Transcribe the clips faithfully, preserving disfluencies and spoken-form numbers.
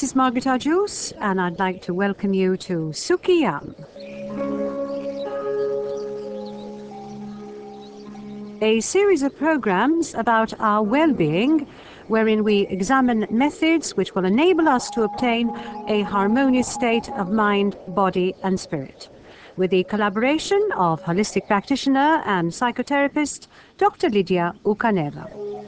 This is Margaret Arjus, and I'd like to welcome you to Sukiyam, a series of programs about our well-being, wherein we examine methods which will enable us to obtain a harmonious state of mind, body and spirit, with the collaboration of holistic practitioner and psychotherapist Doctor Lydia Ukaneva.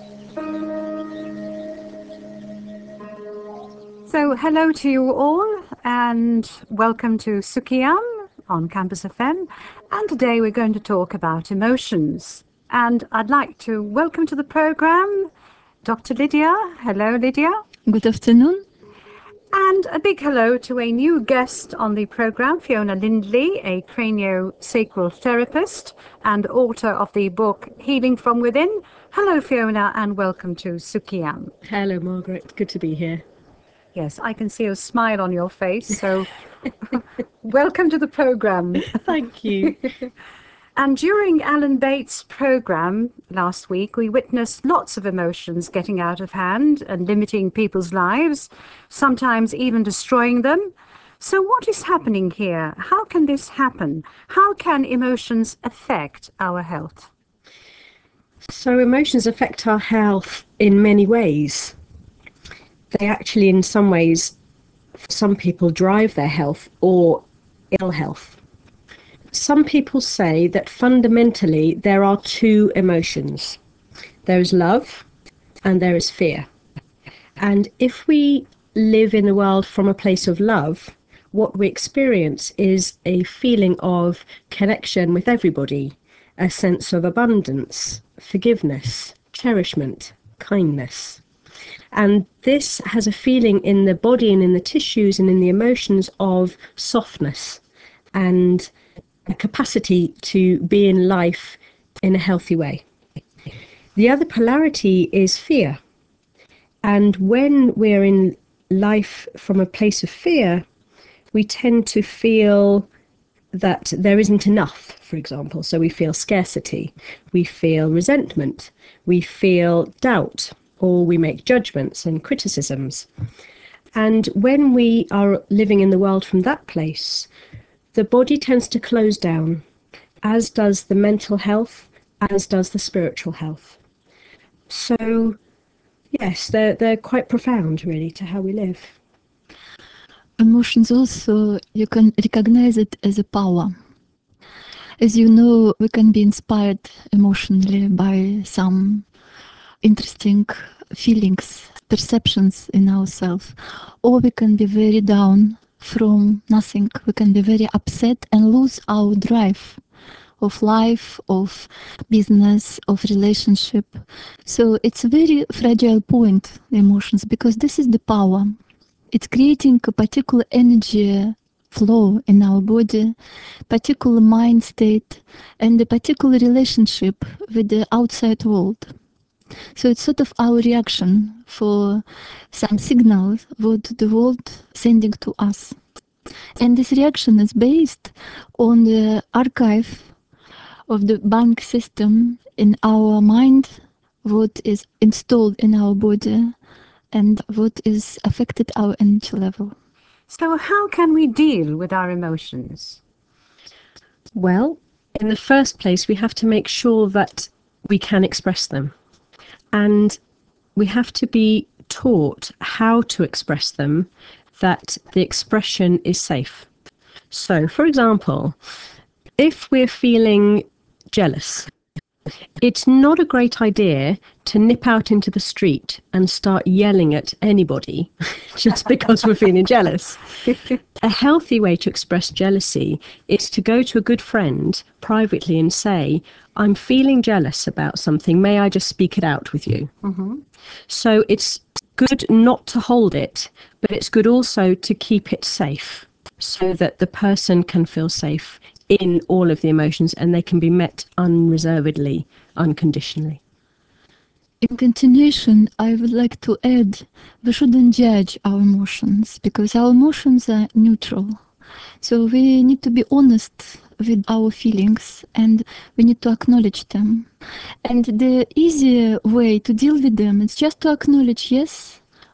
So hello to you all and welcome to Sukiyam on Campus F M, and today we're going to talk about emotions. And I'd like to welcome to the program Doctor Lydia. Hello Lydia. Good afternoon. And a big hello to a new guest on the program, Fiona Lindley, a craniosacral therapist and author of the book Healing from Within. Hello Fiona and welcome to Sukiyam. Hello Margaret, good to be here. Yes, I can see a smile on your face, so welcome to the program. Thank you. And during Alan Bates' program last week, we witnessed lots of emotions getting out of hand and limiting people's lives, sometimes even destroying them. So what is happening here? How can this happen? How can emotions affect our health? So emotions affect our health in many ways. They actually, in some ways, some people drive their health or ill health. Some people say that fundamentally there are two emotions. There is love and there is fear. And if we live in the world from a place of love, what we experience is a feeling of connection with everybody, a sense of abundance, forgiveness, cherishment, kindness. And this has a feeling in the body and in the tissues and in the emotions of softness and a capacity to be in life in a healthy way. The other polarity is fear. And when we're in life from a place of fear, we tend to feel that there isn't enough, for example. So we feel scarcity, we feel resentment, we feel doubt, or we make judgments and criticisms. And when we are living in the world from that place, the body tends to close down, as does the mental health, as does the spiritual health. So, yes, they're, they're quite profound, really, to how we live. Emotions also, you can recognize it as a power. As you know, we can be inspired emotionally by some interesting feelings, perceptions in ourselves, or we can be very down from nothing. We can be very upset and lose our drive of life, of business, of relationship. So it's a very fragile point, emotions, because this is the power. It's creating a particular energy flow in our body, particular mind state, and a particular relationship with the outside world. So it's sort of our reaction for some signals what the world sending to us. And this reaction is based on the archive of the bank system in our mind, what is installed in our body, and what is affected our energy level. So how can we deal with our emotions? Well, in the first place, we have to make sure that we can express them. And we have to be taught how to express them, that the expression is safe. So, for example, if we're feeling jealous, it's not a great idea to nip out into the street and start yelling at anybody just because we're feeling jealous. A healthy way to express jealousy is to go to a good friend privately and say, I'm feeling jealous about something. May I just speak it out with you? Mm-hmm. So it's good not to hold it, but it's good also to keep it safe so that the person can feel safe in all of the emotions and they can be met unreservedly, unconditionally. In continuation, I would like to add, we shouldn't judge our emotions because our emotions are neutral. So we need to be honest with our feelings and we need to acknowledge them. And the easier way to deal with them is just to acknowledge, yes,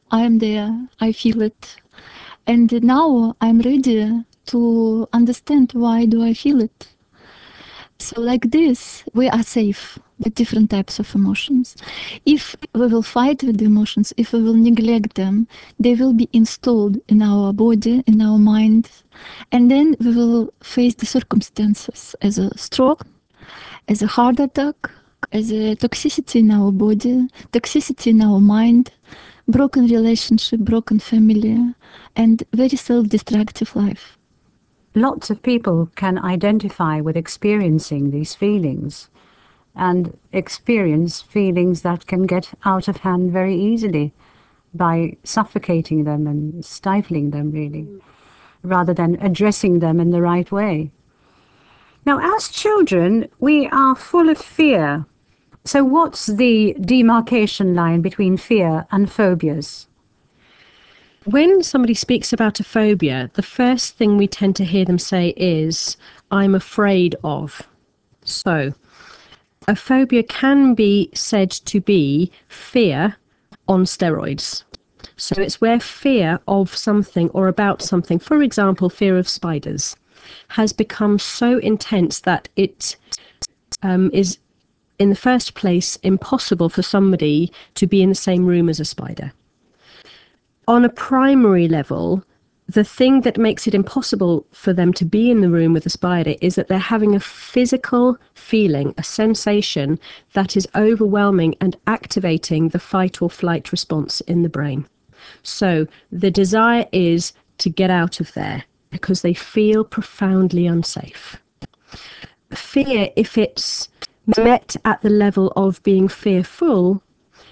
I am there, I feel it. And now I'm ready to understand why do I feel it. So like this, we are safe with different types of emotions. If we will fight with the emotions, if we will neglect them, they will be installed in our body, in our mind, and then we will face the circumstances as a stroke, as a heart attack, as a toxicity in our body, toxicity in our mind, broken relationship, broken family, and very self-destructive life. Lots of people can identify with experiencing these feelings and experience feelings that can get out of hand very easily by suffocating them and stifling them, really, rather than addressing them in the right way. Now, as children, we are full of fear. So what's the demarcation line between fear and phobias? When somebody speaks about a phobia, the first thing we tend to hear them say is, I'm afraid of. So, a phobia can be said to be fear on steroids. So it's where fear of something or about something, for example, fear of spiders, has become so intense that it um, is, in the first place, impossible for somebody to be in the same room as a spider. On a primary level, the thing that makes it impossible for them to be in the room with a spider is that they're having a physical feeling, a sensation that is overwhelming and activating the fight or flight response in the brain. So the desire is to get out of there because they feel profoundly unsafe. Fear, if it's met at the level of being fearful,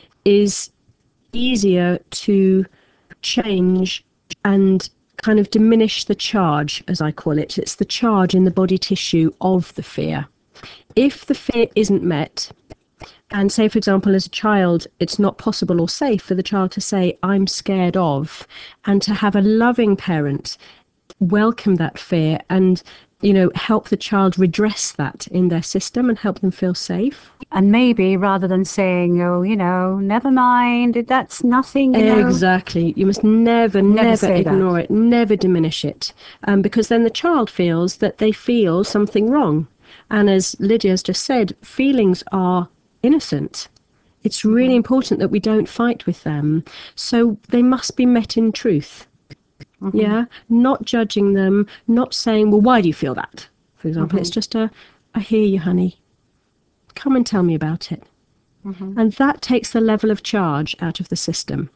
is easier to change and kind of diminish the charge, as I call it. It's the charge in the body tissue of the fear. If the fear isn't met, and say, for example, as a child, it's not possible or safe for the child to say, I'm scared of, and to have a loving parent welcome that fear and, you know, help the child redress that in their system and help them feel safe. And maybe rather than saying, oh, you know, never mind, that's nothing, you know. Exactly. You must never, Never never, say ignore that. it, never diminish it, um, because then the child feels that they feel something wrong. And as Lydia's just said, feelings are innocent. It's really Mhm. important that we don't fight with them. So they must be met in truth. Mhm. Yeah, not judging them, not saying, well, why do you feel that? For example, Mhm. it's just a, I hear you, honey. Come and tell me about it. Mhm. And that takes the level of charge out of the system.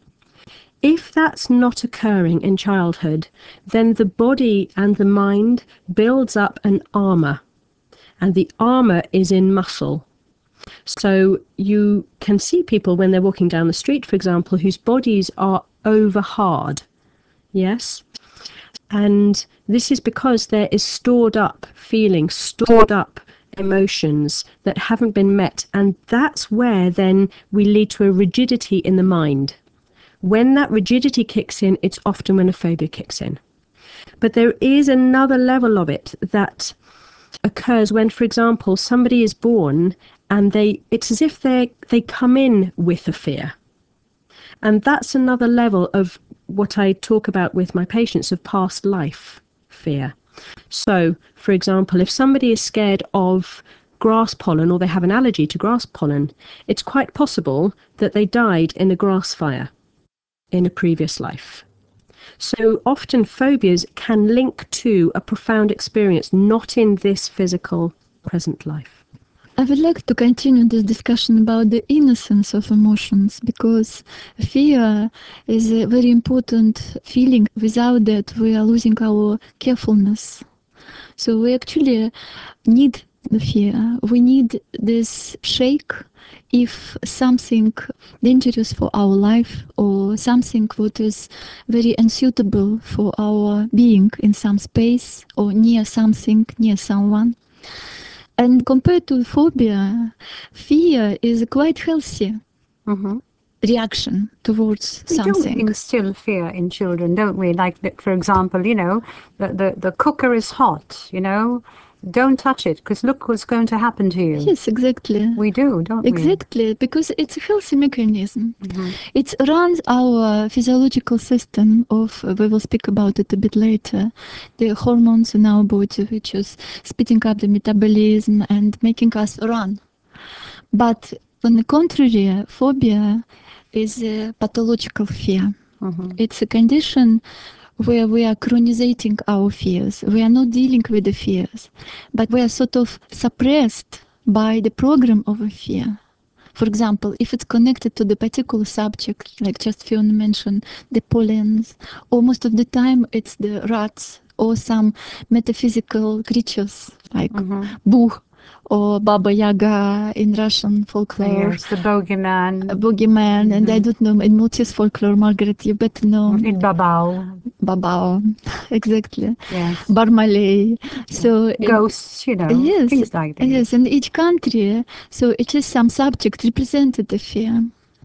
If that's not occurring in childhood, then the body and the mind builds up an armour, and the armour is in muscle. So you can see people when they're walking down the street, for example, whose bodies are over hard. Yes? And this is because there is stored up feelings, stored up emotions that haven't been met. And that's where then we lead to a rigidity in the mind. When that rigidity kicks in, it's often when a phobia kicks in. But there is another level of it that occurs when, for example, somebody is born and they it's as if they they come in with a fear. And that's another level of what I talk about with my patients of past life fear. So, for example, if somebody is scared of grass pollen or they have an allergy to grass pollen, it's quite possible that they died in a grass fire in a previous life. So often phobias can link to a profound experience, not in this physical present life. I would like to continue this discussion about the innocence of emotions, because fear is a very important feeling. Without that, we are losing our carefulness. So we actually need the fear. We need this shake if something dangerous for our life or something what is very unsuitable for our being in some space or near something, near someone. And compared to phobia, fear is a quite healthy Mhm. reaction towards We do something. instill fear in children, don't we? Like, for example, you know, the, the, the cooker is hot, you know, don't touch it, because look what's going to happen to you. Yes, exactly. We do, don't Exactly, because it's a healthy mechanism. Mhm. It runs our physiological system of, uh, we will speak about it a bit later, the hormones in our body, which is speeding up the metabolism and making us run. But on the contrary, phobia is a pathological fear. we? Mhm. It's a condition where we are chronizating our fears. We are not dealing with the fears, but we are sort of suppressed by the program of a fear. For example, if it's connected to the particular subject, like just Fiona mentioned, the pollens, or most of the time it's the rats or some metaphysical creatures like Mhm. Boo or Baba Yaga in Russian folklore. Yes, the bogeyman. A boogeyman, and I Mhm. don't know, in Maltese folklore, Margaret, you better know. In Babao. Babao, exactly. Yes. Barmaley. So in, Ghosts, you know, yes, things like this. yes, in each country, so it is some subject represented a fear.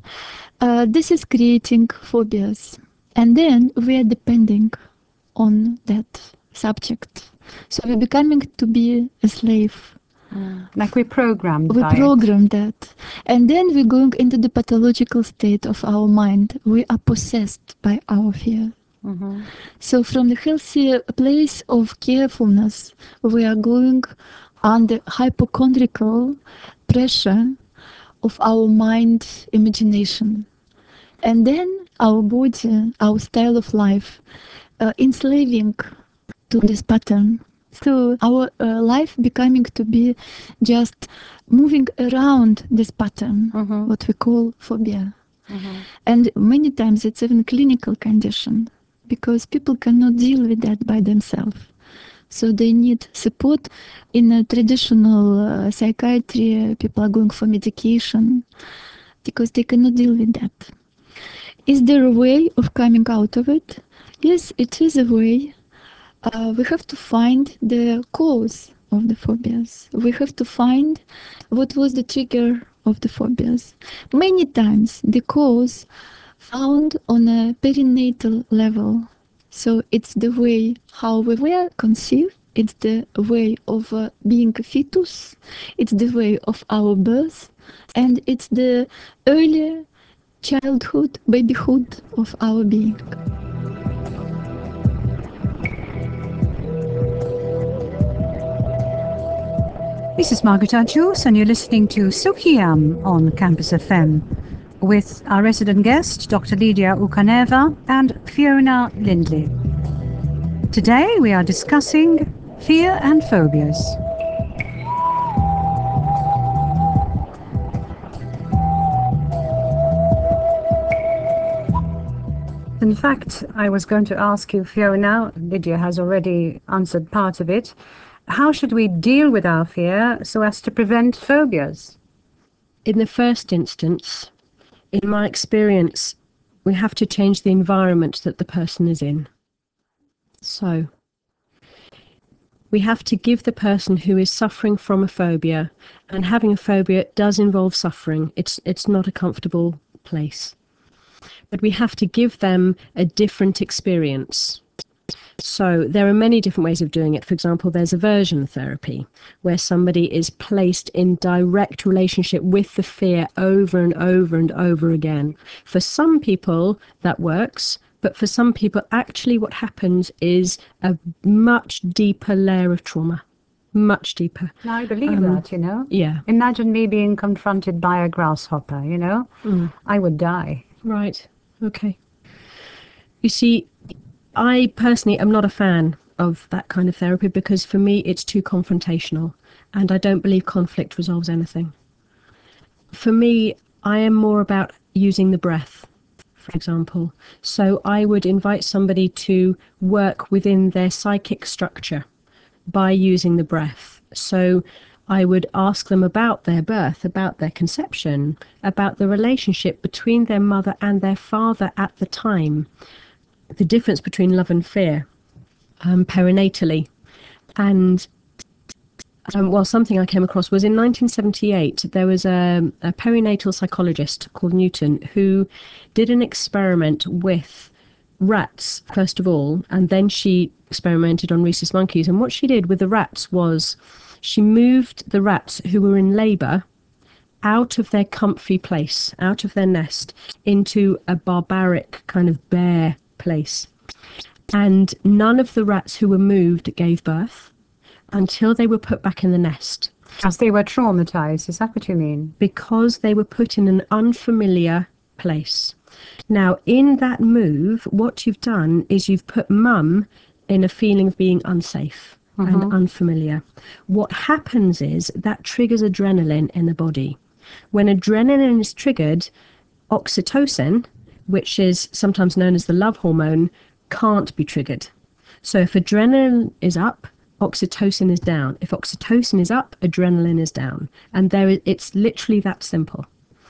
Uh, this is creating phobias, and then we are depending on that subject. So we're becoming to be a slave. Mm. Like we programmed We by it. program that, and then we're going into the pathological state of our mind. We are possessed by our fear. Mhm. So from the healthy place of carefulness, we are going under hypochondriacal pressure of our mind imagination. And then our body, our style of life, uh, enslaving to this pattern. So our uh, life becoming to be just moving around this pattern, Mhm. what we call phobia. Mhm. And many times it's even clinical condition because people cannot deal with that by themselves. So they need support. In a traditional uh, psychiatry, people are going for medication because they cannot deal with that. Is there a way of coming out of it? Yes, it is a way. Uh, we have to find the cause of the phobias. We have to find what was the trigger of the phobias. Many times the cause found on a perinatal level. So it's the way how we were conceived, it's the way of uh, being a fetus, it's the way of our birth, and it's the early childhood, babyhood of our being. This is Margaret Ajus, and you're listening to Sukhiyam on Campus F M with our resident guest, Doctor Lydia Ukaneva and Fiona Lindley. Today we are discussing fear and phobias. In fact, I was going to ask you, Fiona, Lydia has already answered part of it. How should we deal with our fear so as to prevent phobias? In the first instance, in my experience, we have to change the environment that the person is in. So, we have to give the person who is suffering from a phobia, and having a phobia does involve suffering. It's it's not a comfortable place. But we have to give them a different experience. So there are many different ways of doing it. For example, there's aversion therapy, where somebody is placed in direct relationship with the fear over and over and over again. For some people, that works. But for some people, actually what happens is a much deeper layer of trauma. Much deeper. Now, I believe Um, that, you know. Yeah. Imagine me being confronted by a grasshopper, you know. Mm. I would die. Right. Okay. You see, I personally am not a fan of that kind of therapy because for me it's too confrontational and I don't believe conflict resolves anything. For me, I am more about using the breath, for example. So I would invite somebody to work within their psychic structure by using the breath. So I would ask them about their birth, about their conception, about the relationship between their mother and their father at the time, the difference between love and fear um, perinatally. And um, well, something I came across was in nineteen seventy-eight, there was a, a perinatal psychologist called Newton who did an experiment with rats, first of all, and then she experimented on rhesus monkeys. And what she did with the rats was she moved the rats who were in labour out of their comfy place, out of their nest, into a barbaric kind of bare place. And none of the rats who were moved gave birth until they were put back in the nest. As they were traumatized, is that what you mean? Because they were put in an unfamiliar place. Now, in that move, what you've done is you've put mum in a feeling of being unsafe mm-hmm. and unfamiliar. What happens is that triggers adrenaline in the body. When adrenaline is triggered, oxytocin, which is sometimes known as the love hormone, can't be triggered. So if adrenaline is up, oxytocin is down. If oxytocin is up, adrenaline is down. And there, it's literally that simple.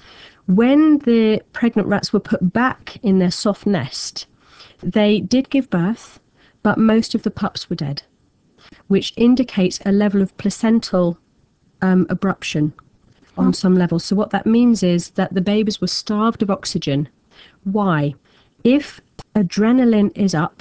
When the pregnant rats were put back in their soft nest, they did give birth, but most of the pups were dead, which indicates a level of placental um, abruption on some level. So what that means is that the babies were starved of oxygen. Why? If adrenaline is up,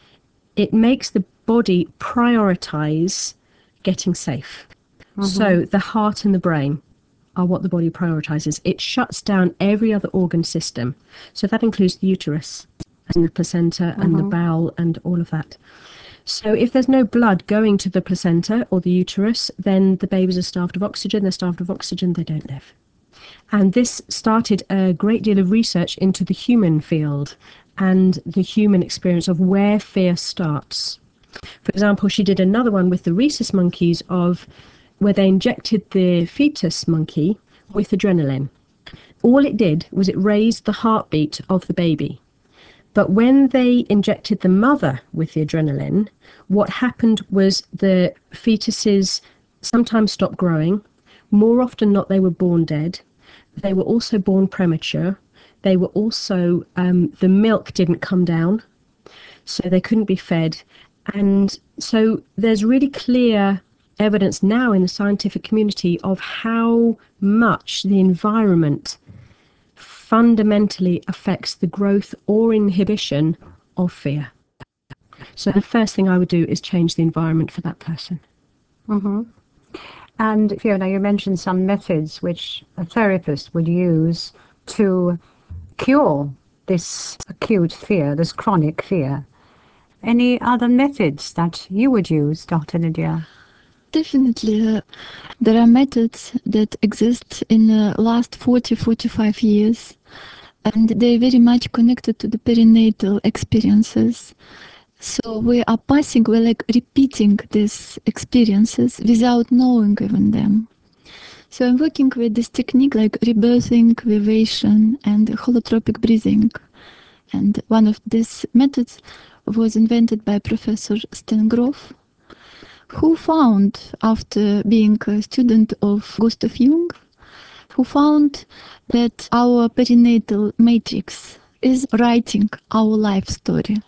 it makes the body prioritize getting safe. Mm-hmm. So the heart and the brain are what the body prioritizes. It shuts down every other organ system. So that includes the uterus and the placenta mm-hmm. and the bowel and all of that. So if there's no blood going to the placenta or the uterus, then the babies are starved of oxygen. They're starved of oxygen, they don't live. And this started a great deal of research into the human field and the human experience of where fear starts. For example, she did another one with the rhesus monkeys of where they injected the fetus monkey with adrenaline. All it did was it raised the heartbeat of the baby. But when they injected the mother with the adrenaline, what happened was the fetuses sometimes stopped growing. More often not, they were born dead. They were also born premature. They were also, um, the milk didn't come down, so they couldn't be fed. And so there's really clear evidence now in the scientific community of how much the environment fundamentally affects the growth or inhibition of fear. So the first thing I would do is change the environment for that person. Mm-hmm. And Fiona, you mentioned some methods which a therapist would use to cure this acute fear, this chronic fear. Any other methods that you would use, Doctor Lydia? Definitely. Uh, there are methods that exist in the last forty, forty-five years, and they're very much connected to the perinatal experiences. So we are passing, we're like repeating these experiences without knowing even them. So I'm working with this technique like rebirthing, vibration, and holotropic breathing. And one of these methods was invented by Professor Stengrove, who found, after being a student of Gustav Jung, who found that our perinatal matrix is writing our life story.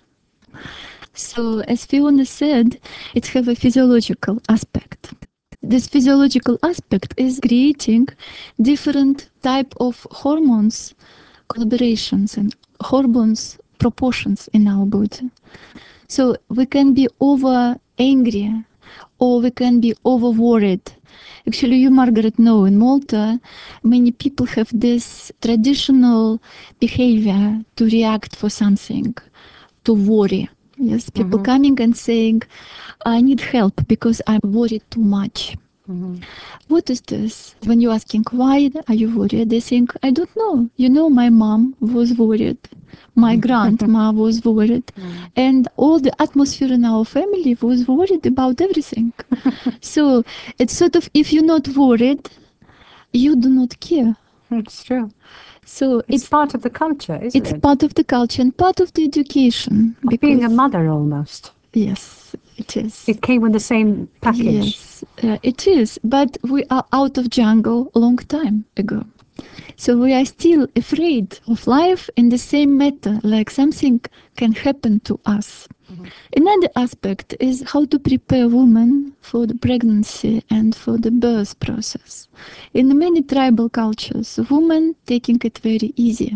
So, as Fiona said, it has a physiological aspect. This physiological aspect is creating different type of hormones, collaborations and hormones proportions in our body. So we can be over angry or we can be over worried. Actually, you, Margaret, know in Malta, many people have this traditional behavior to react for something, to worry. Yes, people mm-hmm. coming and saying, I need help because I'm worried too much. Mm-hmm. What is this? When you're asking, why are you worried? They think, I don't know. You know, my mom was worried. My grandma was worried. Mm-hmm. And all the atmosphere in our family was worried about everything. So it's sort of, if you're not worried, you do not care. It's true. So it's, it's part of the culture, isn't it's it? It's part of the culture and part of the education. Of being a mother almost. Yes, it is. It came with the same package. Yes, uh, it is. But we are out of jungle a long time ago. So we are still afraid of life in the same matter, like something can happen to us. Mm-hmm. Another aspect is how to prepare women for the pregnancy and for the birth process. In many tribal cultures, women taking it very easy.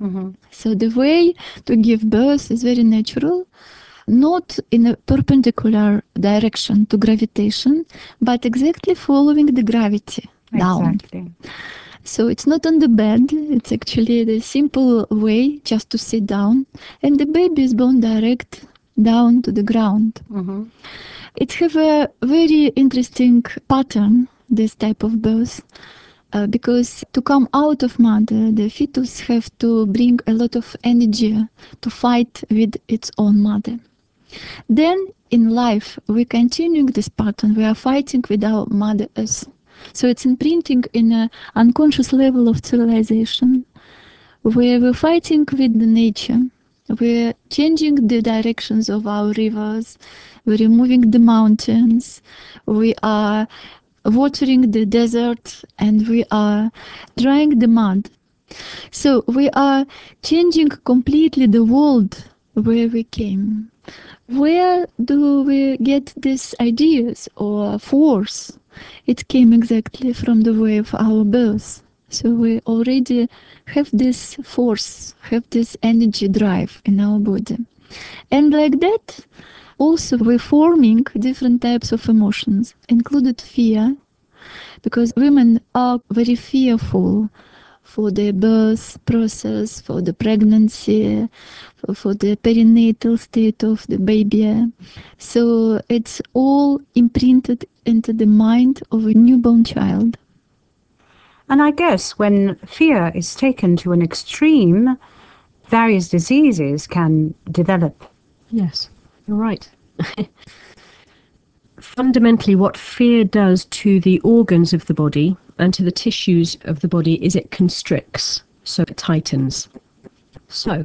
Mm-hmm. So the way to give birth is very natural, not in a perpendicular direction to gravitation, but exactly following the gravity down. Exactly. So it's not on the bed, it's actually the simple way just to sit down, and the baby is born direct down to the ground. Mm-hmm. It have a very interesting pattern, this type of birth, uh, because to come out of mother, the fetus have to bring a lot of energy to fight with its own mother. Then in life, we continue this pattern. We are fighting with our mother earth. So it's imprinting in an unconscious level of civilization, where we're fighting with the nature. We're changing the directions of our rivers. We're removing the mountains. We are watering the desert, and we are drying the mud. So we are changing completely the world where we came. Where do we get these ideas or force? It came exactly from the way of our birth. So we already have this force, have this energy drive in our body. And like that, also we're forming different types of emotions, included fear, because women are very fearful for the birth process, for the pregnancy, for, for the perinatal state of the baby. So it's all imprinted into the mind of a newborn child. And I guess when fear is taken to an extreme, various diseases can develop. Yes, you're right. Fundamentally, what fear does to the organs of the body and to the tissues of the body is it constricts, so it tightens. So,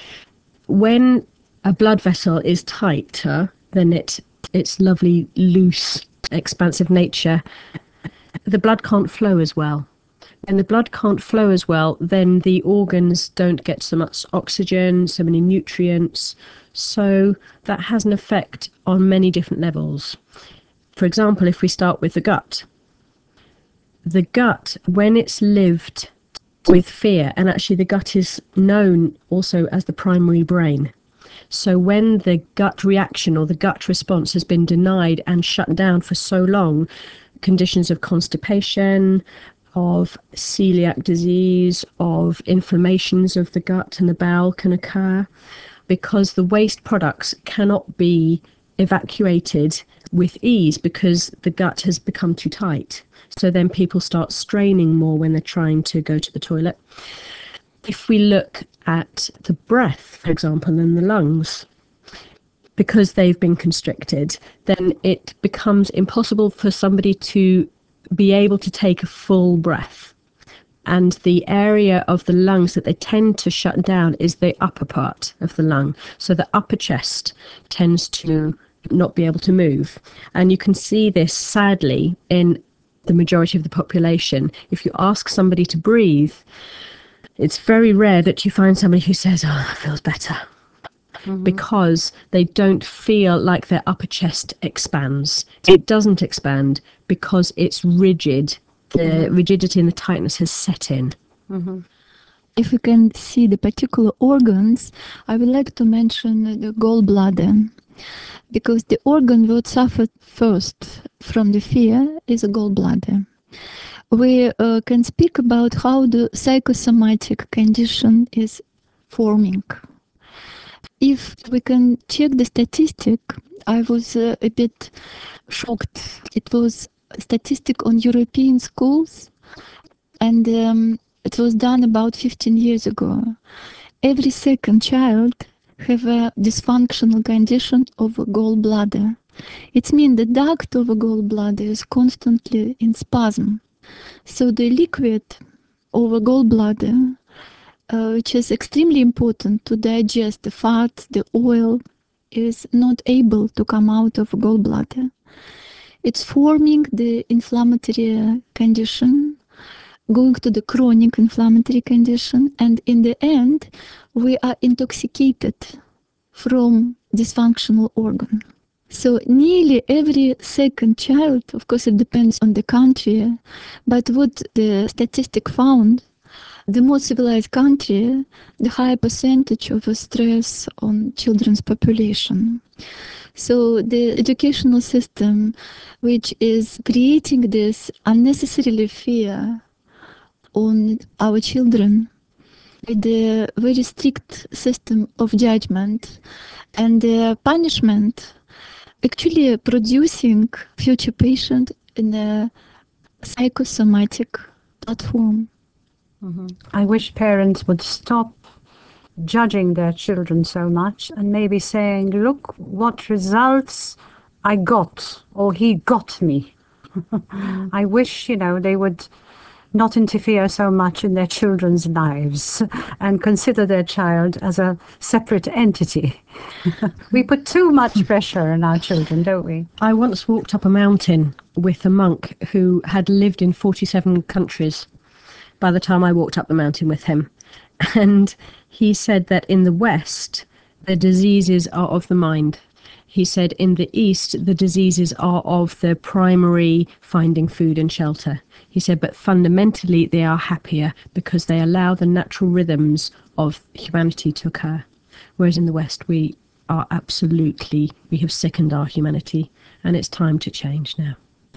when a blood vessel is tighter than it, its lovely, loose, expansive nature, the blood can't flow as well. When the blood can't flow as well, then the organs don't get so much oxygen, so many nutrients. So that has an effect on many different levels. For example, if we start with the gut, the gut, when it's lived with fear, and actually the gut is known also as the primary brain. So when the gut reaction or the gut response has been denied and shut down for so long, conditions of constipation, of celiac disease, of inflammations of the gut and the bowel can occur, because the waste products cannot be evacuated with ease because the gut has become too tight. So then people start straining more when they're trying to go to the toilet. If we look at the breath, for example, and the lungs, because they've been constricted, then it becomes impossible for somebody to be able to take a full breath. And the area of the lungs that they tend to shut down is the upper part of the lung. So the upper chest tends to not be able to move. And you can see this, sadly, in the majority of the population. If you ask somebody to breathe, it's very rare that you find somebody who says, oh, that feels better. Mm-hmm. Because they don't feel like their upper chest expands. It doesn't expand because it's rigid. The mm-hmm. rigidity and the tightness has set in. Mm-hmm. If we can see the particular organs, I would like to mention the gallbladder, because the organ that suffered first from the fear is a gallbladder. We uh, can speak about how the psychosomatic condition is forming. If we can check the statistic, I was uh, a bit shocked. It was a statistic on European schools, and um, it was done about fifteen years ago. Every second child have a dysfunctional condition of a gallbladder. It means the duct of a gallbladder is constantly in spasm. So the liquid of a gallbladder, uh, which is extremely important to digest the fat, the oil, is not able to come out of a gallbladder. It's forming the inflammatory condition, going to the chronic inflammatory condition, and in the end, we are intoxicated from dysfunctional organ. So nearly every second child, of course it depends on the country, but what the statistic found, the more civilized country, the higher percentage of stress on children's population. So the educational system, which is creating this unnecessarily fear on our children, with the very strict system of judgment and the punishment, actually producing future patient in a psychosomatic platform. Mm-hmm. I wish parents would stop judging their children so much and maybe saying, look what results I got, or he got me. Mm. I wish, you know, they would not interfere so much in their children's lives and consider their child as a separate entity. We put too much pressure on our children, don't we? I once walked up a mountain with a monk who had lived in forty-seven countries by the time I walked up the mountain with him. And he said that in the West, the diseases are of the mind. He said in the East, the diseases are of the primary finding food and shelter. He said, but fundamentally, they are happier because they allow the natural rhythms of humanity to occur. Whereas in the West, we are absolutely, we have sickened our humanity, and it's time to change now.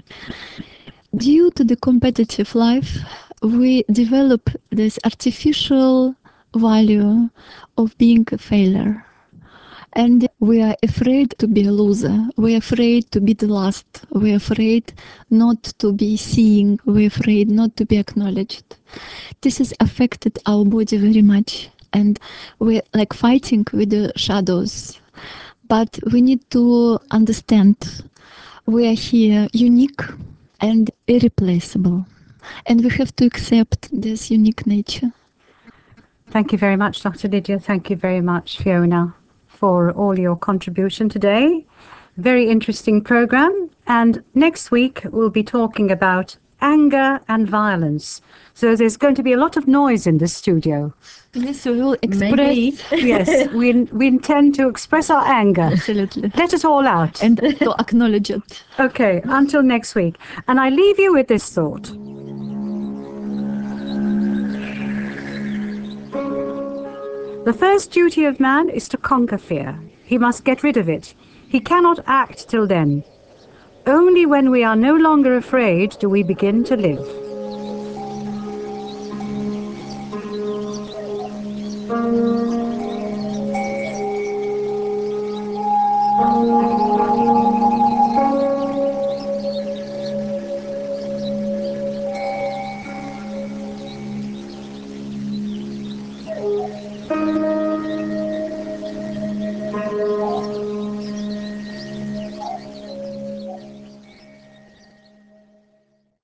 Due to the competitive life, we develop this artificial value of being a failure. And we are afraid to be a loser. We're afraid to be the last. We're afraid not to be seen. We're afraid not to be acknowledged. This has affected our body very much. And we're like fighting with the shadows. But we need to understand we are here unique and irreplaceable. And we have to accept this unique nature. Thank you very much, Doctor Lydia. Thank you very much, Fiona, for all your contribution today. Very interesting program. And next week, we'll be talking about anger and violence. So there's going to be a lot of noise in this studio. Yes, we will express. Maybe. Yes, we, we intend to express our anger. Absolutely. Let it all out. And to acknowledge it. Okay, until next week. And I leave you with this thought. The first duty of man is to conquer fear. He must get rid of it. He cannot act till then. Only when we are no longer afraid do we begin to live.